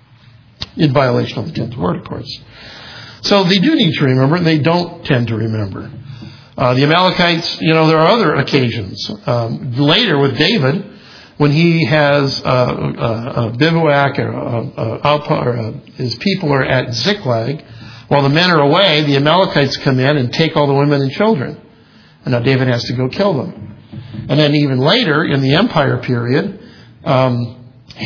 In violation of the tenth word, of course. So they do need to remember, and they don't tend to remember. Uh, the Amalekites, you know, there are other occasions. Um, later with David, when he has uh, a, a bivouac or, a, a, or a, his people are at Ziklag, while the men are away, the Amalekites come in and take all the women and children. And now David has to go kill them. And then even later, in the empire period, um,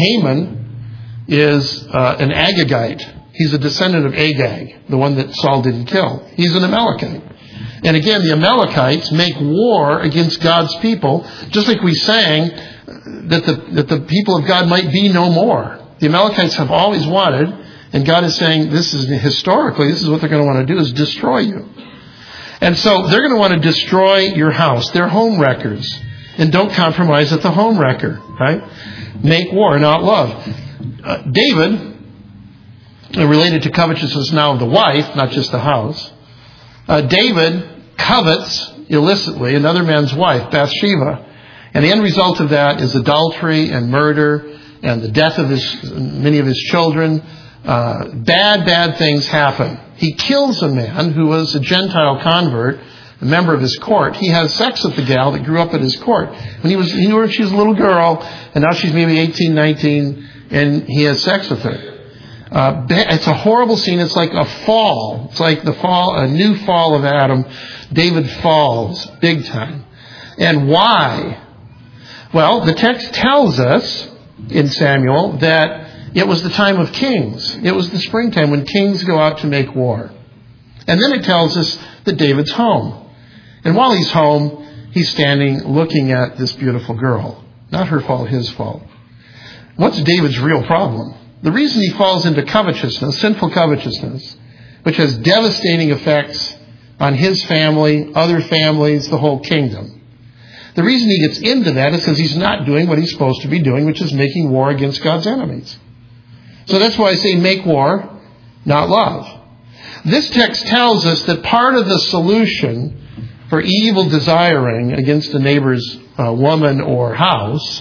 Haman is uh, an Agagite. He's a descendant of Agag, the one that Saul didn't kill. He's an Amalekite. And again, the Amalekites make war against God's people, just like we sang that the, that the people of God might be no more. The Amalekites have always wanted, and God is saying, this is historically, this is what they're going to want to do, is destroy you. And so they're going to want to destroy your house. They're home wreckers. And don't compromise at the home wrecker, right? Make war, not love. Uh, David related to covetousness now of the wife, not just the house. Uh, David covets illicitly another man's wife, Bathsheba. And the end result of that is adultery and murder and the death of his many of his children. Uh, bad, bad things happen. He kills a man who was a Gentile convert, a member of his court. He has sex with the gal that grew up at his court. When he was, he knew her, she was a little girl, and now she's maybe eighteen, nineteen, and he has sex with her. Uh, it's a horrible scene. It's like a fall. It's like the fall, a new fall of Adam. David falls big time. And why? Well, the text tells us in Samuel that it was the time of kings. It was the springtime when kings go out to make war. And then it tells us that David's home. And while he's home, he's standing looking at this beautiful girl. Not her fault, his fault. What's David's real problem? The reason he falls into covetousness, sinful covetousness, which has devastating effects on his family, other families, the whole kingdom. The reason he gets into that is because he's not doing what he's supposed to be doing, which is making war against God's enemies. So that's why I say make war, not love. This text tells us that part of the solution for evil desiring against a neighbor's uh, woman or house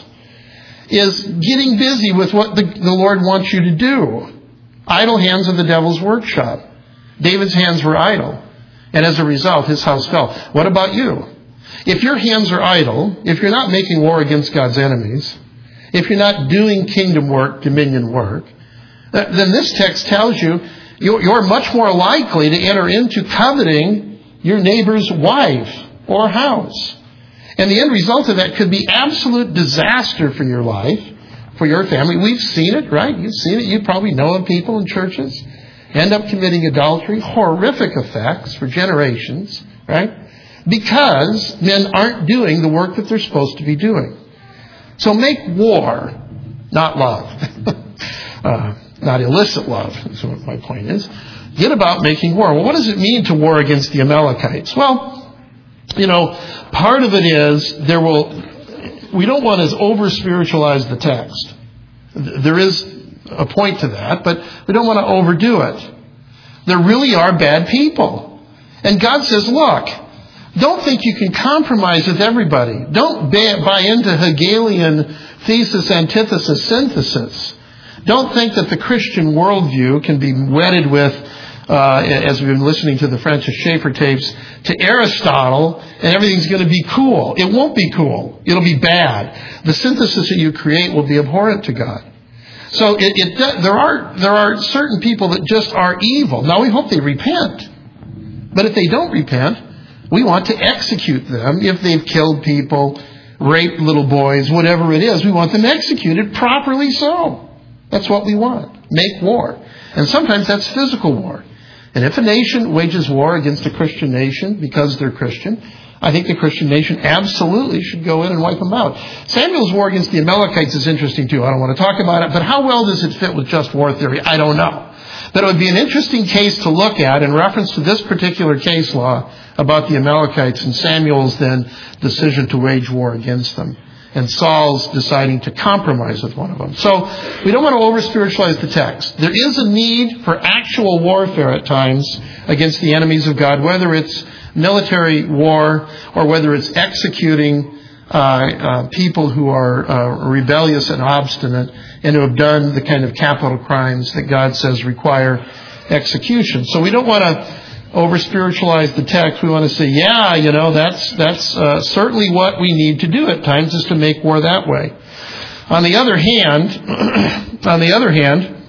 is getting busy with what the, the Lord wants you to do. Idle hands are the devil's workshop. David's hands were idle. And as a result, his house fell. What about you? If your hands are idle, if you're not making war against God's enemies, if you're not doing kingdom work, dominion work, then this text tells you you're much more likely to enter into coveting your neighbor's wife or house. And the end result of that could be absolute disaster for your life, for your family. We've seen it, right? You've seen it. You probably know of people in churches end up committing adultery. Horrific effects for generations, right? Because men aren't doing the work that they're supposed to be doing. So make war, not love. uh, not illicit love, is what my point is. Get about making war. Well, what does it mean to war against the Amalekites? Well, you know, part of it is there will, we don't want to over-spiritualize the text. There is a point to that, but we don't want to overdo it. There really are bad people. And God says, look, don't think you can compromise with everybody. Don't buy into Hegelian thesis, antithesis, synthesis. Don't think that the Christian worldview can be wedded with, uh, as we've been listening to the Francis Schaeffer tapes, to Aristotle, and everything's going to be cool. It won't be cool. It'll be bad. The synthesis that you create will be abhorrent to God. So it, it, there are there are certain people that just are evil. Now, we hope they repent. But if they don't repent, we want to execute them. If they've killed people, raped little boys, whatever it is, we want them executed properly so. That's what we want. Make war. And sometimes that's physical war. And if a nation wages war against a Christian nation because they're Christian, I think the Christian nation absolutely should go in and wipe them out. Samuel's war against the Amalekites is interesting too. I don't want to talk about it, but how well does it fit with just war theory? I don't know. But it would be an interesting case to look at in reference to this particular case law about the Amalekites and Samuel's then decision to wage war against them. And Saul's deciding to compromise with one of them. So we don't want to over-spiritualize the text. There is a need for actual warfare at times against the enemies of God, whether it's military war or whether it's executing uh, uh, people who are uh, rebellious and obstinate and who have done the kind of capital crimes that God says require execution. So we don't want to over-spiritualize the text. We want to say, yeah, you know, that's that's uh, certainly what we need to do at times is to make war that way. On the other hand, on the other hand,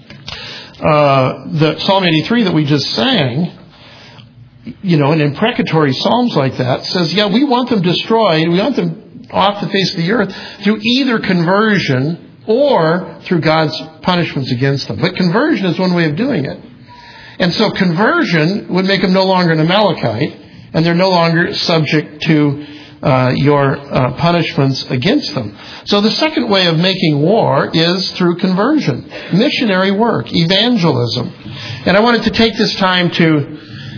uh, the Psalm eighty-three that we just sang, you know, an imprecatory psalms like that says, yeah, we want them destroyed. We want them off the face of the earth through either conversion or through God's punishments against them. But conversion is one way of doing it. And so conversion would make them no longer an Amalekite, and they're no longer subject to uh, your uh, punishments against them. So the second way of making war is through conversion, missionary work, evangelism. And I wanted to take this time to,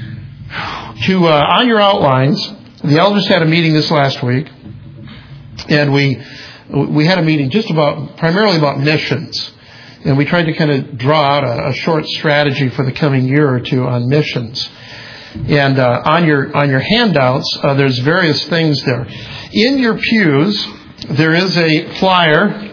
to uh, on your outlines, the elders had a meeting this last week, and we we had a meeting just about, primarily about missions. And we tried to kind of draw out a, a short strategy for the coming year or two on missions. And uh, on your on your handouts, uh, there's various things there. In your pews, there is a flyer,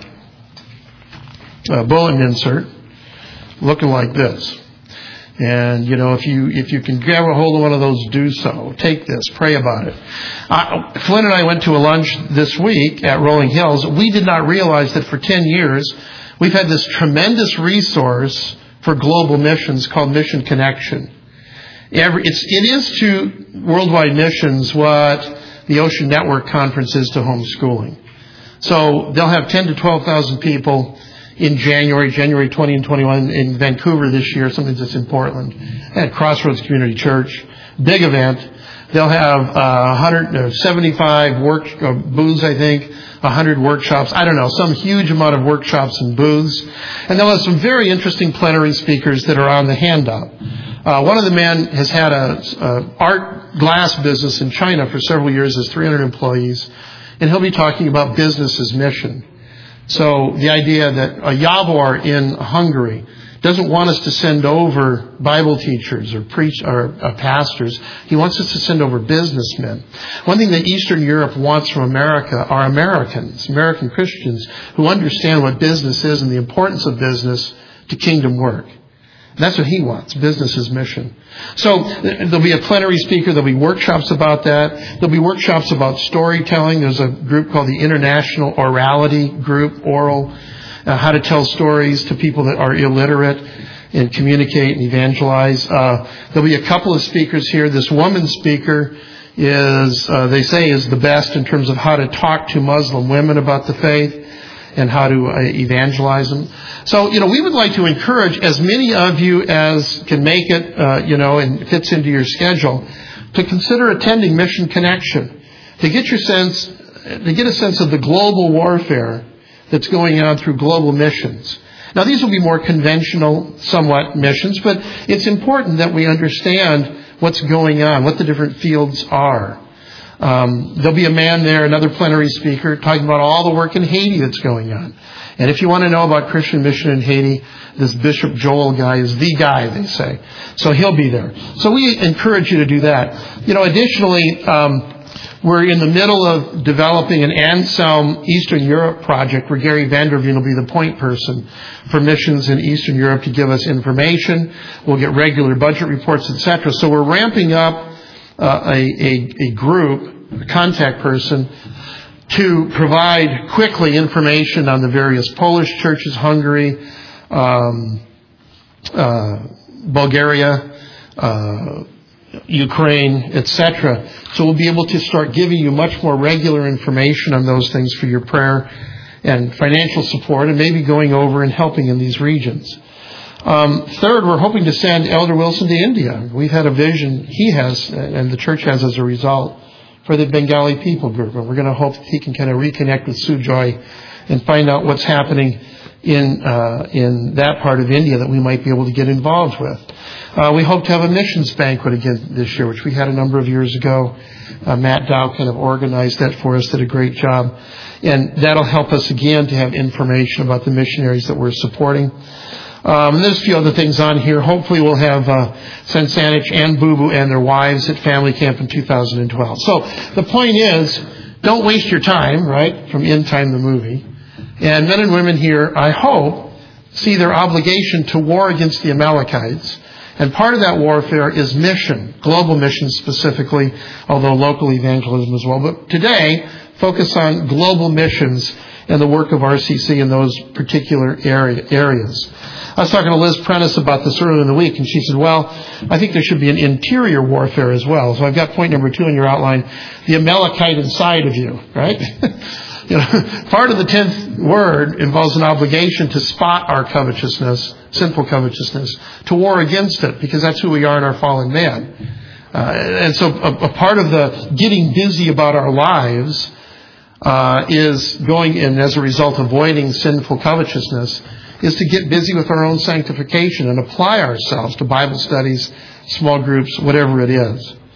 a bulletin insert, looking like this. And, you know, if you if you can grab a hold of one of those, do so. Take this. Pray about it. Uh, Flynn and I went to a lunch this week at Rolling Hills. We did not realize that for ten years, we've had this tremendous resource for global missions called Mission Connection. Every, it's, it is to worldwide missions what the Ocean Network Conference is to homeschooling. So they'll have ten to twelve thousand people in January, January twentieth and twenty-first in Vancouver this year, something that's in Portland, at Crossroads Community Church. Big event. They'll have uh, one hundred seventy-five work uh, booths, I think, one hundred workshops. I don't know, some huge amount of workshops and booths. And they'll have some very interesting plenary speakers that are on the handout. Uh, one of the men has had a, a art glass business in China for several years, has three hundred employees, and he'll be talking about business as mission. So the idea that a Yavor in Hungary doesn't want us to send over Bible teachers or preach or uh, pastors. He wants us to send over businessmen. One thing that Eastern Europe wants from America are Americans, American Christians, who understand what business is and the importance of business to kingdom work. And that's what he wants, business as mission. So there'll be a plenary speaker. There'll be workshops about that. There'll be workshops about storytelling. There's a group called the International Orality Group, oral, uh, how to tell stories to people that are illiterate and communicate and evangelize. Uh, there'll be a couple of speakers here. This woman speaker is, uh, they say, is the best in terms of how to talk to Muslim women about the faith and how to uh, evangelize them. So, you know, we would like to encourage as many of you as can make it, uh, you know, and fits into your schedule, to consider attending Mission Connection, to get your sense, to get a sense of the global warfare that's going on through global missions. Now, these will be more conventional, somewhat, missions, but it's important that we understand what's going on, what the different fields are. Um, there'll be a man there, another plenary speaker, talking about all the work in Haiti that's going on. And if you want to know about Christian mission in Haiti, this Bishop Joel guy is the guy, they say. So he'll be there. So we encourage you to do that. You know, additionally, um, we're in the middle of developing an Anselm Eastern Europe project where Gary Vanderveen will be the point person for missions in Eastern Europe to give us information. We'll get regular budget reports, et cetera. So we're ramping up Uh, a, a, a group, a contact person, to provide quickly information on the various Polish churches, Hungary, um, uh, Bulgaria, uh, Ukraine, et cetera. So we'll be able to start giving you much more regular information on those things for your prayer and financial support, and maybe going over and helping in these regions. Um, third, we're hoping to send Elder Wilson to India. We've had a vision he has, and the church has as a result, for the Bengali people group. And we're going to hope that he can kind of reconnect with Sujoy and find out what's happening in uh, in that part of India that we might be able to get involved with. Uh, we hope to have a missions banquet again this year, which we had a number of years ago. Uh, Matt Dow kind of organized that for us, did a great job. And that'll help us again to have information about the missionaries that we're supporting. Um, and there's a few other things on here. Hopefully we'll have uh, Sansanich and Boo Boo and their wives at Family Camp in two thousand twelve. So the point is, don't waste your time, right, from In Time the movie. And men and women here, I hope, see their obligation to war against the Amalekites. And part of that warfare is mission, global mission specifically, although local evangelism as well. But today, focus on global missions and the work of R C C in those particular area, areas. I was talking to Liz Prentice about this earlier in the week, and she said, well, I think there should be an interior warfare as well. So I've got point number two in your outline, the Amalekite inside of you, right? You know, part of the tenth word involves an obligation to spot our covetousness, sinful covetousness, to war against it, because that's who we are in our fallen man. Uh, and so a, a part of the getting busy about our lives uh, is going in, as a result, avoiding sinful covetousness, is to get busy with our own sanctification and apply ourselves to Bible studies, small groups, whatever it is.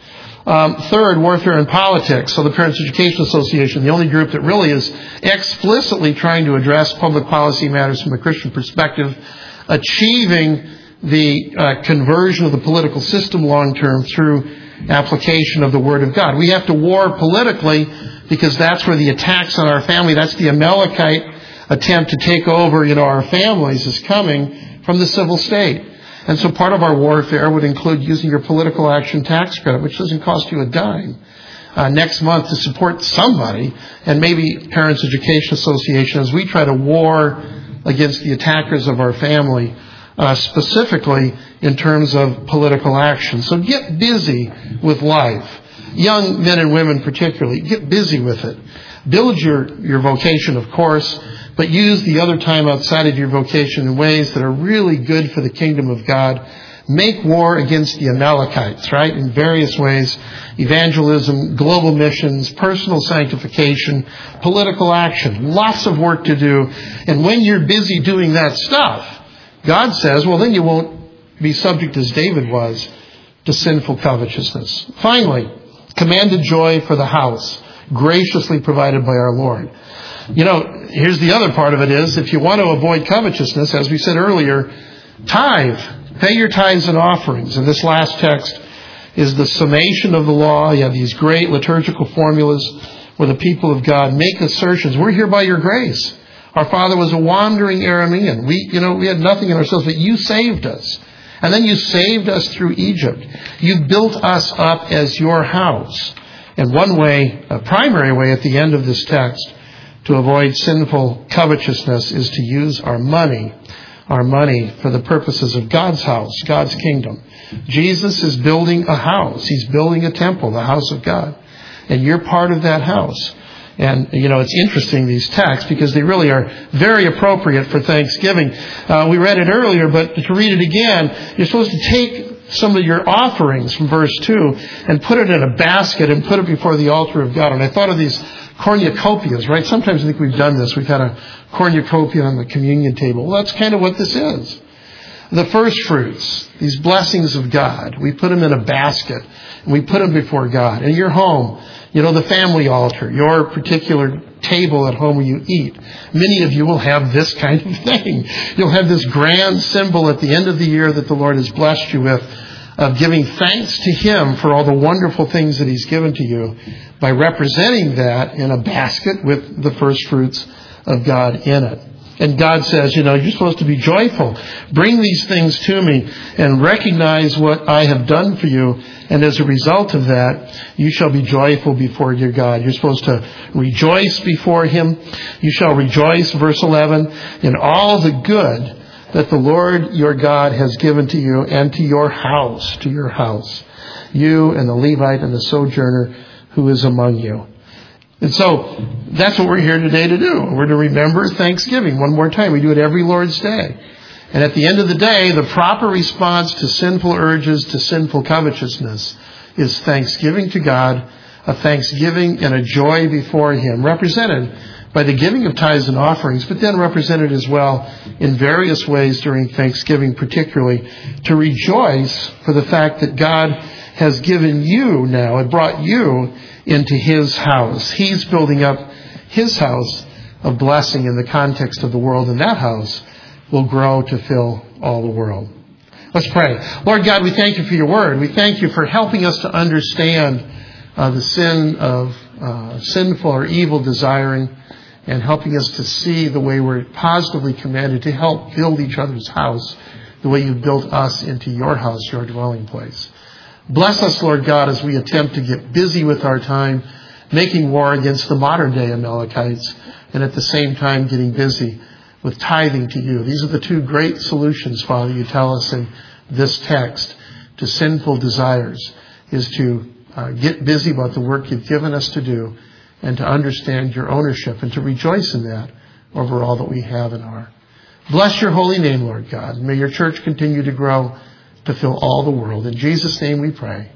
Um, third, warfare in politics. So the Parents Education Association, the only group that really is explicitly trying to address public policy matters from a Christian perspective, achieving the uh, conversion of the political system long-term through application of the Word of God. We have to war politically because that's where the attacks on our family, that's the Amalekite attempt to take over, you know, our families is coming from the civil state. And so part of our warfare would include using your political action tax credit, which doesn't cost you a dime, uh, next month to support somebody, and maybe Parents Education Association, as we try to war against the attackers of our family, uh, specifically in terms of political action. So get busy with life. Young men and women particularly, get busy with it. Build your, your vocation, of course, but use the other time outside of your vocation in ways that are really good for the kingdom of God. Make war against the Amalekites, right? In various ways. Evangelism, global missions, personal sanctification, political action. Lots of work to do. And when you're busy doing that stuff, God says, well, then you won't be subject, as David was, to sinful covetousness. Finally, commanded joy for the house, graciously provided by our Lord. You know, here's the other part of it is, if you want to avoid covetousness, as we said earlier, tithe. Pay your tithes and offerings. And this last text is the summation of the law. You have these great liturgical formulas where the people of God make assertions. We're here by your grace. Our father was a wandering Aramean. We, you know, we had nothing in ourselves, but you saved us. And then you saved us through Egypt. You built us up as your house. And one way, a primary way at the end of this text to avoid sinful covetousness is to use our money, our money for the purposes of God's house, God's kingdom. Jesus is building a house. He's building a temple, the house of God. And you're part of that house. And, you know, it's interesting, these texts, because they really are very appropriate for Thanksgiving. Uh, we read it earlier, but to read it again, you're supposed to take some of your offerings from verse two and put it in a basket and put it before the altar of God. And I thought of these cornucopias, right? Sometimes I think we've done this. We've had a cornucopia on the communion table. Well, that's kind of what this is. The first fruits, these blessings of God, we put them in a basket and we put them before God. In your home, you know, the family altar, your particular table at home where you eat. Many of you will have this kind of thing. You'll have this grand symbol at the end of the year that the Lord has blessed you with, of giving thanks to Him for all the wonderful things that He's given to you by representing that in a basket with the first fruits of God in it. And God says, you know, you're supposed to be joyful. Bring these things to me and recognize what I have done for you. And as a result of that, you shall be joyful before your God. You're supposed to rejoice before Him. You shall rejoice, verse eleven, in all the good that the Lord your God has given to you and to your house, to your house. You and the Levite and the sojourner who is among you. And so that's what we're here today to do. We're to remember Thanksgiving one more time. We do it every Lord's Day. And at the end of the day, the proper response to sinful urges, to sinful covetousness, is thanksgiving to God, a thanksgiving and a joy before Him, represented by the giving of tithes and offerings, but then represented as well in various ways during Thanksgiving, particularly to rejoice for the fact that God has given you now and brought you into His house. He's building up His house of blessing in the context of the world, and that house will grow to fill all the world. Let's pray. Lord God, we thank You for Your word. We thank You for helping us to understand uh, the sin of uh, sinful or evil desiring, and helping us to see the way we're positively commanded to help build each other's house, the way You've built us into Your house, Your dwelling place. Bless us, Lord God, as we attempt to get busy with our time, making war against the modern-day Amalekites, and at the same time getting busy with tithing to You. These are the two great solutions, Father, You tell us in this text, to sinful desires, is to uh, get busy about the work You've given us to do, and to understand Your ownership, and to rejoice in that over all that we have and are. Bless Your holy name, Lord God. May Your church continue to grow to fill all the world. In Jesus' name we pray.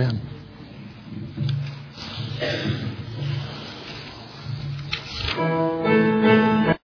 Amen.